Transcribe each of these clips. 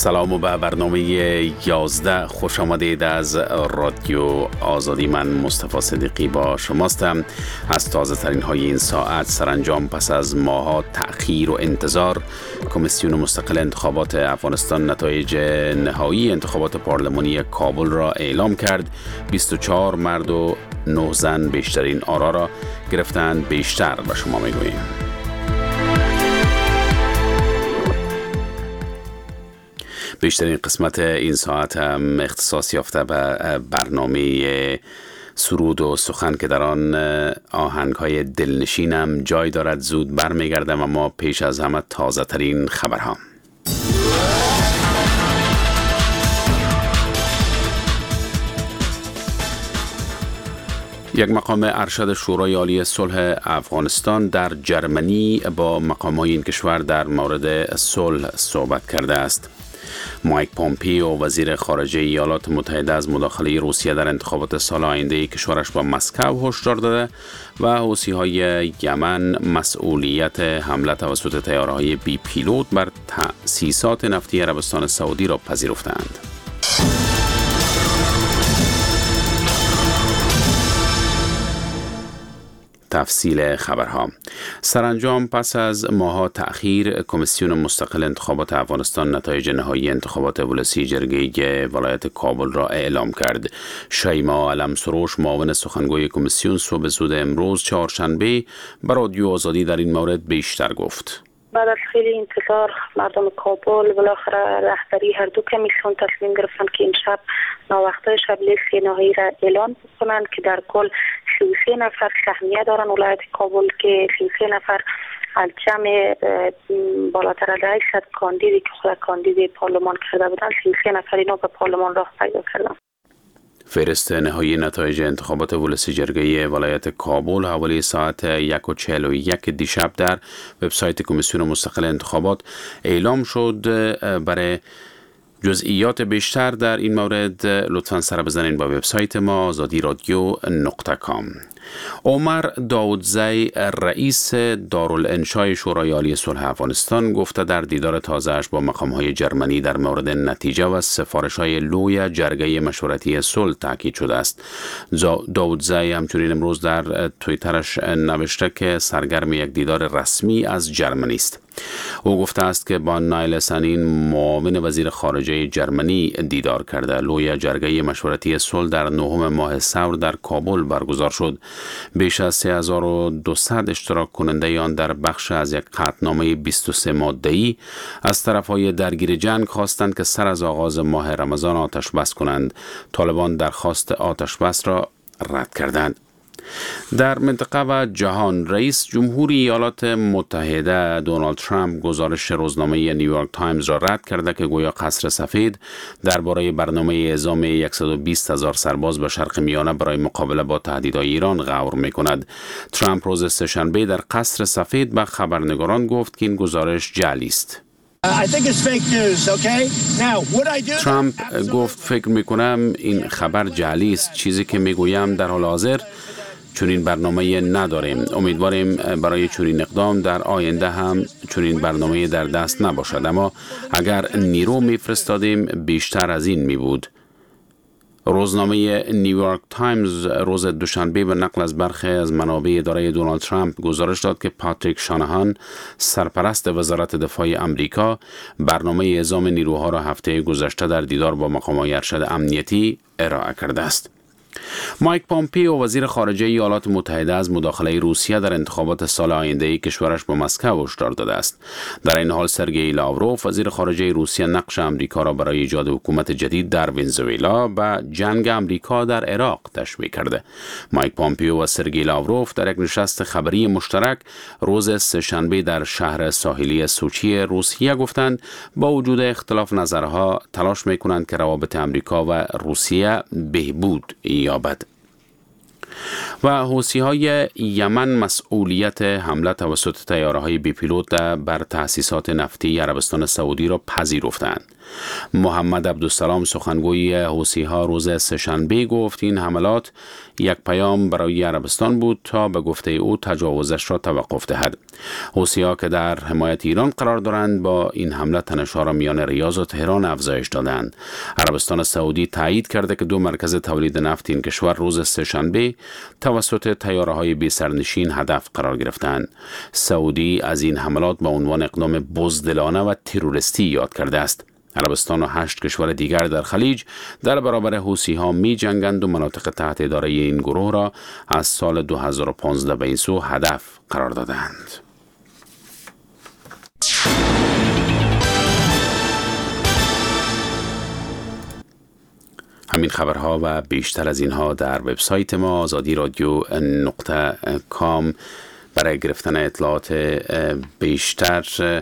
سلام و به برنامه 11 خوش آمدید از رادیو آزادی. من مصطفی صدیقی با شماستم. از تازه ترین های این ساعت سرانجام پس از ماه‌ها تأخیر و انتظار، کمیسیون مستقل انتخابات افغانستان نتایج نهایی انتخابات پارلمانی کابل را اعلام کرد. 24 مرد و 9 زن بیشترین آرا را گرفتند. بیشتر به شما میگوییم. بیشترین قسمت این ساعت هم اختصاص یافته به برنامه سرود و سخن که در آن آهنگ‌های دلنشین هم جای دارد. زود برمیگردم، اما پیش از همه تازه ترین خبرها. یک مقام ارشد شورای عالی صلح افغانستان در جرمنی با مقام‌های این کشور در مورد صلح صحبت کرده است. مایک پومپیو وزیر خارجه ایالات متحده از مداخله روسیه در انتخابات سال آینده کشورش با مسکو هشدار داده و حوثی‌های یمن مسئولیت حمله توسط طیاره‌های بی پیلوت بر تأسیسات نفتی عربستان سعودی را پذیرفتند. تفصیل خبرها. سرانجام پس از ماه‌ها تأخیر، کمیسیون مستقل انتخابات افغانستان نتایج نهایی انتخابات ولسی جرگه ولایت کابل را اعلام کرد. شیما علمسروش معاون سخنگوی کمیسیون صبح زود امروز چهارشنبه به رادیو آزادی در این مورد بیشتر گفت. بعد از خیلی انتظار مردم کابل بالاخره رهبری هر دو کمیسیون تصمیم گرفتن که این شب ناوقته شب لیست نهایی را اعلام بکنند که در کل 33 نفر سهمیه دارن ولایت کابل که 33 نفر از جمع بالاتر از 800 کاندیدی که خود کاندید پارلمان کرده بودن، 33 نفر اینا به پارلمان راه پیدا کردن. فهرست نهایی نتایج انتخابات ولسی جرگه ولایت کابل حوالی ساعت 1:41 دیشب در وبسایت کمیسیون مستقل انتخابات اعلام شد. برای جزئیات بیشتر در این مورد لطفاً سر بزنین با وبسایت ما azadiradio.com. عمر داودزی رئیس دارالانشای شورای عالی صلح افغانستان گفته در دیدار تازه‌اش با مقام‌های جرمنی در مورد نتیجه و سفارش‌های لوی جرگه مشورتی صلح تاکید شده است. داودزی همچنین امروز در توییترش نوشته که سرگرم یک دیدار رسمی از جرمنی است. او گفته است که با نایل سنین معاون وزیر خارجه جرمنی دیدار کرده. لوی جرگه مشورتی صلح در 9 ماه ثور در کابل برگزار شد. بیش از 3200 اشتراک کننده آن در بخش از یک قطعنامه 23 ماده‌ای از طرف‌های درگیر جنگ خواستند که سر از آغاز ماه رمضان آتش بس کنند. طالبان درخواست آتش بس را رد کردند. در منطقه و جهان، رئیس جمهوری ایالات متحده دونالد ترامپ گزارش روزنامه نیویورک تایمز را رد کرده که گویا قصر سفید درباره برنامه اعزام 120,000 سرباز به شرق میانه برای مقابله با تهدیدهای ایران غور می‌کند. ترامپ روز سه‌شنبه در قصر سفید به خبرنگاران گفت که این گزارش جعلی است. ترامپ گفت فکر میکنم این خبر جعلی است. چیزی که میگویم در حال حاضر چنین برنامه نداریم. امیدواریم برای چنین اقدام در آینده هم چنین برنامه در دست نباشد، اما اگر نیرو میفرستادیم بیشتر از این می بود. روزنامه نیویورک تایمز روز دوشنبه به نقل از برخی از منابع اداره دونالد ترامپ گزارش داد که پاتریک شانهان سرپرست وزارت دفاع امریکا برنامه اعزام نیروها را هفته گذشته در دیدار با مقامات ارشد امنیتی ارائه کرده است. مایک پومپیو وزیر خارجه ایالات متحده از مداخله روسیه در انتخابات سال آینده کشورش با مسکو هشدار داده است. در این حال سرگئی لاوروف وزیر خارجه روسیه نقش امریکا را برای ایجاد حکومت جدید در ونزوئلا و جنگ امریکا در عراق تشبیه کرده. مایک پومپیو و سرگئی لاوروف در یک نشست خبری مشترک روز سه‌شنبه در شهر ساحلی سوچی روسیه گفتند با وجود اختلاف نظرها تلاش می‌کنند که روابط امریکا و روسیه بهبود یابد. و حوثی‌های یمن مسئولیت حمله توسط طیاره‌های بی پیلوت بر تأسیسات نفتی عربستان سعودی را پذیرفتند. محمد عبدالسلام سخنگوی حوثی‌ها روز سه‌شنبه گفت این حملات یک پیام برای عربستان بود تا به گفته او تجاوزش را توقف دهد. حوثی‌ها که در حمایت ایران قرار دارند با این حمله تنش‌ها را میان ریاض و تهران افزایش دادند. عربستان سعودی تایید کرده که 2 مرکز تولید نفت این کشور روز سه‌شنبه توسط طیاره‌های بی سرنشین هدف قرار گرفتند. سعودی از این حملات با عنوان اقدام بزدلانه و تروریستی یاد کرده است. عربستان و 8 کشور دیگر در خلیج در برابر حوثی‌ها می جنگند و مناطق تحت اداره این گروه را از سال 2015 به این سو هدف قرار دادند. همین خبرها و بیشتر از اینها در وبسایت ما azadi.radio.com. برای گرفتن اطلاعات بیشتر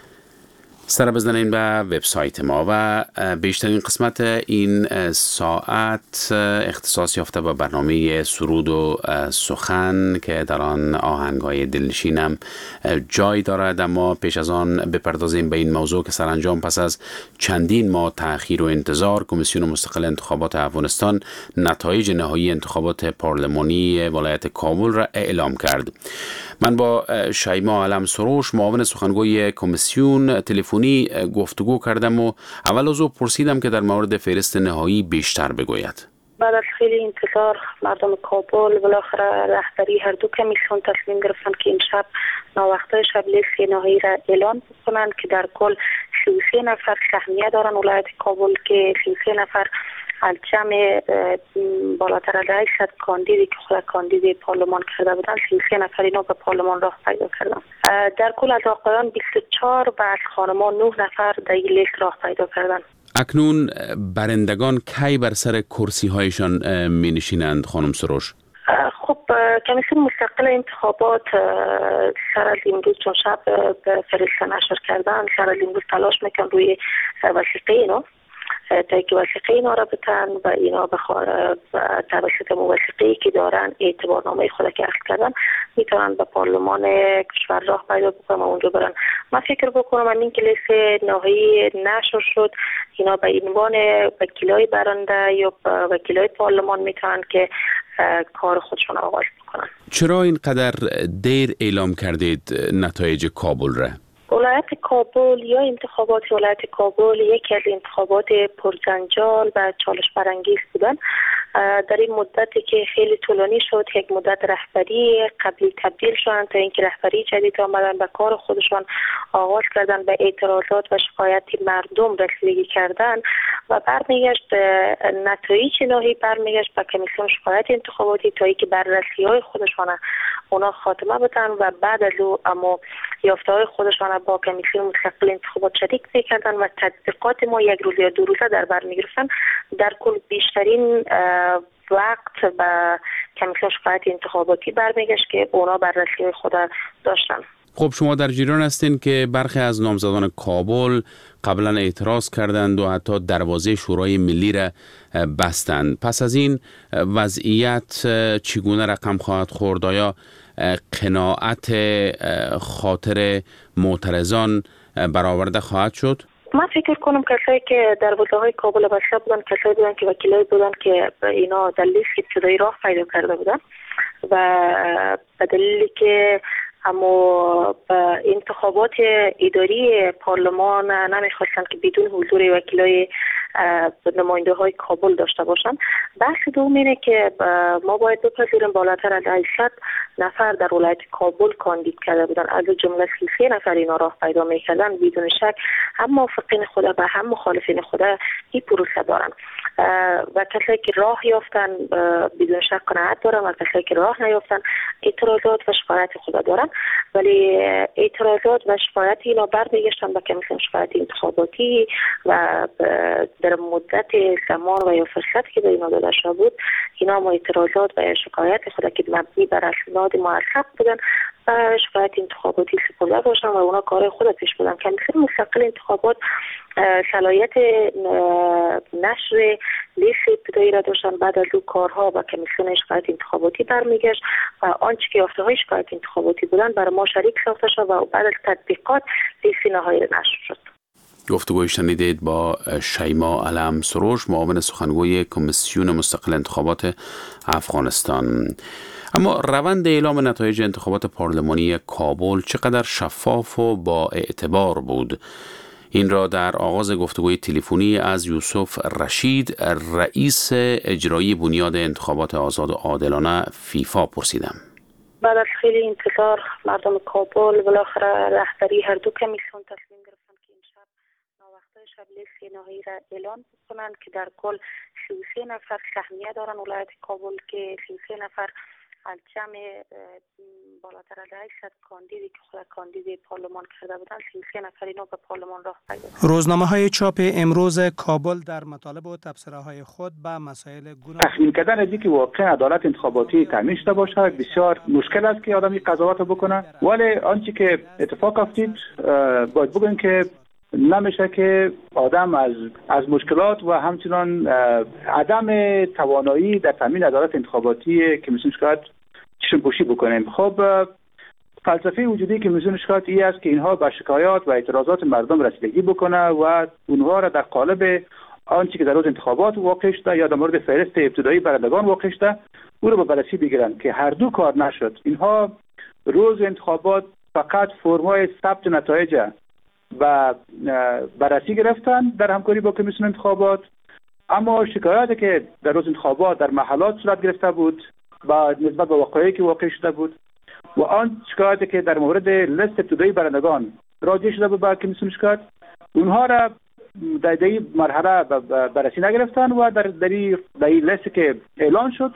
سر بزنین به وبسایت ما و بیشترین قسمت این ساعت اختصاص یافته به برنامه سرود و سخن که در آن آهنگ‌های دلنشینم جای دارد. اما پیش از آن بپردازیم به این موضوع که سرانجام پس از چندین ماه تأخیر و انتظار کمیسیون مستقل انتخابات افغانستان نتایج نهایی انتخابات پارلمانی ولایت کابل را اعلام کرد. من با شیما علم سروش معاون سخنگوی کمیسیون تلفنی گفتگو کردم و اول از او پرسیدم که در مورد فهرست نهایی بیشتر بگوید. بعد از خیلی انتظار مردم کابل بالاخره رهبری هر دو کمیسیون تصمیم گرفتن که این شب ناوقته شب لیست نهایی را اعلان بکنند که در کل 33 نفر سهمیه دارن ولایت کابل که 33 نفر از جمع بالاتر از 800 کاندیدی که خود کاندید پارلمان کرده بودن 33 نفر اینا به پارلمان راه پیدا کردن. در کل از آقایان 24 و از خانمان 9 نفر در این لیست راه پیدا کردن. اکنون برندگان کی بر سر کرسی هایشان می نشینند خانم سروش؟ خب کمیسیون مستقل انتخابات سر از امروز چون شب فرست نشر کردن سر از امروز تلاش میکن روی وثیقه اینا تا که وثیقه اینا را بتن و اینا توسط وثیقه‌ای که دارن اعتبارنامه خود که اخذ کردن میتونن به پارلمان کشور راه پیدا بکنن و اونجا برن. من فکر بکنم این که لیست نهایی نشر شد اینا به عنوان وکیلای برنده یا وکیلای پارلمان میتونن که کار خودشون آغاز بکنن. چرا اینقدر دیر اعلام کردید نتایج کابل را؟ ولایت کابل یا انتخابات ولایت کابل یکی از انتخابات پرجنجال و چالش برانگیز بودن. در این مدتی که خیلی طولانی شد یک مدت رهبری قبلی تبدیل شدن تا اینکه رهبری جدید آمدن به کار خودشان آغاز کردن به اعتراضات و شکایت مردم رسیدگی کردن و برمیگشت نتایج نهایی برمیگشت به کمیسیون شکایت انتخاباتی تا اینکه بررسی‌های خودشان اونا خاتمه بدن و بعد از او اما یافته‌های خودشان با کمیسیون مستقل انتخابات شریک می‌کردن و تطبیقات ما یک روز یا 2 روزه در بر می‌گرفتن. در کل بیشترین وقت به کمیسیون شکایت انتخاباتی برمیگشت که اونا بررسی خود داشتن. خب شما در جریان هستین که برخی از نامزدان کابل قبلا اعتراض کردند و حتی دروازه شورای ملی را بستند. پس از این وضعیت چگونه رقم خواهد خورد؟ آیا قناعت خاطر معترضان برآورده خواهد شد؟ من فکر کنم کسایی که دروازه‌های کابل بسته بودن کسایی بودن که وکیلای بودن که اینا در لیست ابتدایی راه پیدا کرده بودن و به دلیلی که اما انتخابات اداری پارلمان نمیخواستن که بدون حضور وکیلای نماینده های کابل داشته باشن. بحث دوم اینه که ما باید بپذیریم بالاتر از 800 نفر در ولایت کابل کاندید کرده بودن، از جمله 33 نفر اینا راه پیدا میکردن. بدون شک هم موافقین خود و هم مخالفین خود این پروسه دارن و کسایی که راه یافتن بدون شک قناعت دارن و کسایی که راه نیافتن اعتراضات و شکایت خود دارن. ولی اعتراضات و شکایت اینا برمیگشتن به کمیسیون شکایت انتخاباتی و در مدت زمان و یا فرصت که به اینا داده شده بود اینا ما اعتراضات و شکایت خود که مبنی بر اسناد موثق بودن و شکایت انتخاباتی سپرده باشن و اونا کار خود پیش بردن. کمیسیون مستقل انتخابات صلاحیت نشر لیست ابتدایی را داشتن. بعد از اون کارها و کمیسیون شکایت انتخاباتی برمیگشت و آنچه که یافته‌های شکایت انتخاباتی بودن برای ما شریک ساخته شد و بعد از تطبیقات لیست نهایی نشر شد. گفتگوی شنیدید با شیما علم سروش، معاون سخنگوی کمیسیون مستقل انتخابات افغانستان. اما روند اعلام نتایج انتخابات پارلمانی کابل چقدر شفاف و با اعتبار بود؟ این را در آغاز گفتگوی تلفنی از یوسف رشید، رئیس اجرایی بنیاد انتخابات آزاد و عادلانه فیفا پرسیدم. بعد از خیلی انتظار مردم کابل بالاخره رهبری هر دو کمیسیون تصمیم گرفتن که این شب ناوقته شب لیست نهایی را اعلان بکنند که در کل 33 نفر سهمیه دارن ولایت کابل که 33 نفر از جمع بالاتر از 800 کاندیدی که خود کاندید پارلمان کرده بودن 33 نفر اینا به پارلمان راه پیدا کردند. روزنامه‌های چاپ امروز کابل در مطالب و تبصره‌های خود به مسائل گوناگون تخمین کردن از اینکه واقعا عدالت انتخاباتی تامین شده باشه بسیار مشکل است که آدمی قضاوت بکنه، ولی آنچه که اتفاق افتید باید بگویم که نمیشه که آدم از مشکلات و همچنان عدم توانایی در تامین عدالت انتخاباتی کمیسیون شکایت چشم‌پوشی بکنیم. خب فلسفه وجودی کمیسیون شکایت این است که اینها به شکایات و اعتراضات مردم رسیدگی بکنه و اونها را در قالب آنچه که در روز انتخابات واقع شده یا در مورد فهرست ابتدایی برندگان واقع شده او را به بررسی بگیرن که هر دو کار نشد. اینها روز انتخابات فقط فرمای ثبت نتایج و بررسی گرفتن در همکاری با کمیسیون انتخابات، اما شکایاتی که در روز انتخابات در محلات صورت گرفته بود با نسبت به واقعی که واقع شده بود و آن شکایاتی که در مورد لیست ابتدایی برندگان راجع شده بود با کمیسیون شکایت، اونها را در این مرحله بررسی نگرفتن و در این لیست که اعلان شد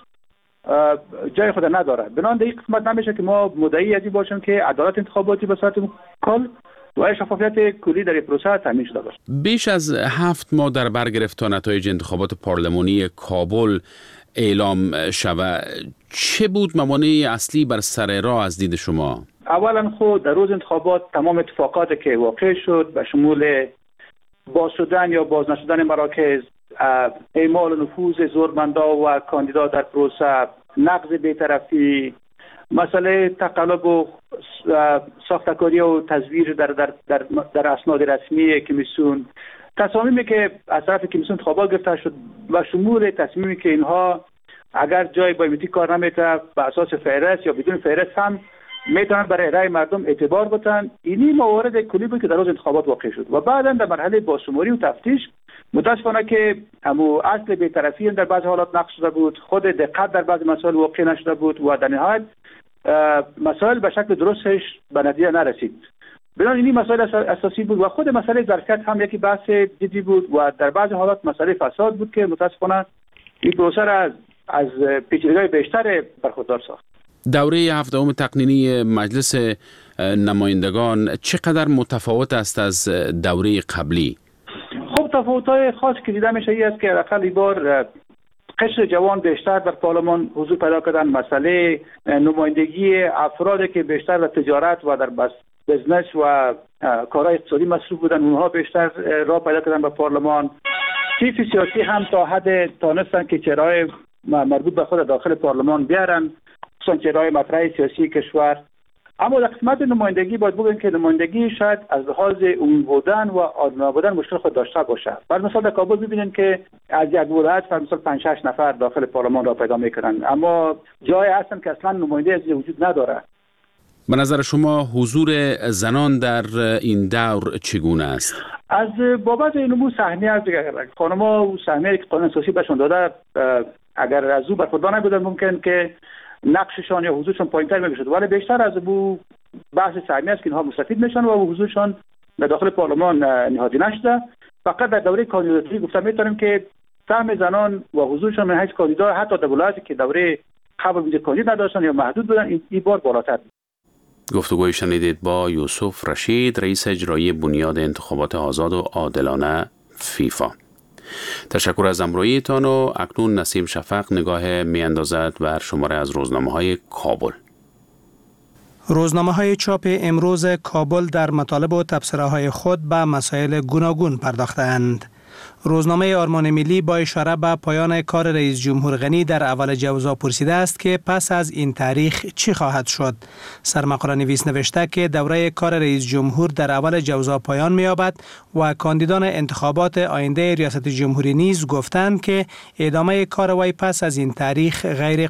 جای خود نداره. بنابراین در این قسمت نمیشه که ما مدعی از این باشیم که عدالت انتخاباتی به صورت کل و شفافیت کلی در پروسه تامین شده باشه. بیش از 7 ماه در بر گرفت تا نتایج انتخابات پارلمانی کابل اعلام شود. چه بود موانع اصلی بر سر راه از دید شما؟ اولا خود در روز انتخابات تمام اتفاقاتی که واقع شد به شمول باز شدن یا باز نشدن مراکز، اعمال نفوذ زورمندا و کاندیدا در پروسه، نقض بی‌طرفی، مسئله تقلب و ساختکاری و تزویر در اسناد رسمی کمیسیون، تصامیمی که از طرف کمیسیون انتخابات گرفته شد و شمول تصمیمی که اینها اگر جای بایومتریک کار نمیته به اساس فهرست یا بدون فهرست هم میتونن برای رای مردم اعتبار بتن، اینی موارد کلی بود که در روز انتخابات واقع شد و بعدا در مرحله بازشماری و تفتیش متاسفانه که همو اصل بی‌طرفی در بعض حالات نقض شده بود، خود دقت در بعض مسائل واقع نشده بود و در نهایت مسائل به شکل درستش به نتیجه نرسید. بنابراین این مسائل اساسی بود و خود مسئله ظرفیت هم یکی بحث جدی بود و در بعض حالات مسئله فساد بود که متاسفانه این پروسه را از پیچیدگی‌های بیشتر برخوردار ساخت. دوره 7م تقنینی مجلس نمایندگان چقدر متفاوت است از دوره قبلی؟ خب تفاوت‌های خاصی که دیده میشه این است که حداقل این بار قشر جوان بیشتر در پارلمان حضور پیدا کردن، مسئله نمایندگی افرادی که بیشتر در تجارت و در بزنس و کارهای اقتصادی مصروف بودن اونها بیشتر راه پیدا کردن به پارلمان. طیف سیاسی هم تا حد تانستن که چهره‌های مربوط به خود داخل پارلمان بیارن، خصوصا چهره‌های مطرح سیاسی کشور. اما در قسمت نمایندگی باید بگویم که نمایندگی شاید از لحاظ عمومی بودن و عادلانه بودن مشکل خود داشته باشه. بر مثال در کابل ببینید که از یک ولایت بر مثال 5-6 نفر داخل پارلمان را پیدا میکنن، اما جای هستن که اصلا نماینده از وجود نداره. به نظر شما حضور زنان در این دور چگونه است؟ از بابت اینمو سهمیه از خانم‌ها و سهمیه که قانون اساسی بهشون داده اگر از او برخوردار نبودن ممکن که نقششان یا حضورشان پایین‌تر می‌شد، ولی بیشتر از بو بحث سهمیه است که اینها مستفید میشن و حضورشان در داخل پارلمان نهادی نشده. فقط در دوره کاندیداتوری گفته میتونیم که سهم زنان و حضورشان من حیث کاندیدا حتی در ولایتی که دوره قبل بوده کاندید نداشتن یا محدود بودن این بار بالاتر. گفتگوی شنیدید با یوسف رشید، رئیس اجرایی بنیاد انتخابات آزاد و عادلانه فیفا. تشکر از همراهیتان و اکنون نسیم شفق نگاه میاندازد بر شماره از روزنامه‌های کابل. روزنامه‌های چاپ امروز کابل در مطالب و تبصره‌های خود به مسائل گوناگون پرداختند. روزنامه آرمان ملی با اشاره به پایان کار رئیس جمهور غنی در اول جوزا پرسیده است که پس از این تاریخ چی خواهد شد. سرمقاله نویس نوشته که دوره کار رئیس جمهور در اول جوزا پایان می‌یابد و کاندیدان انتخابات آینده ریاست جمهوری نیز گفتند که ادامه کار وی پس از این تاریخ غیر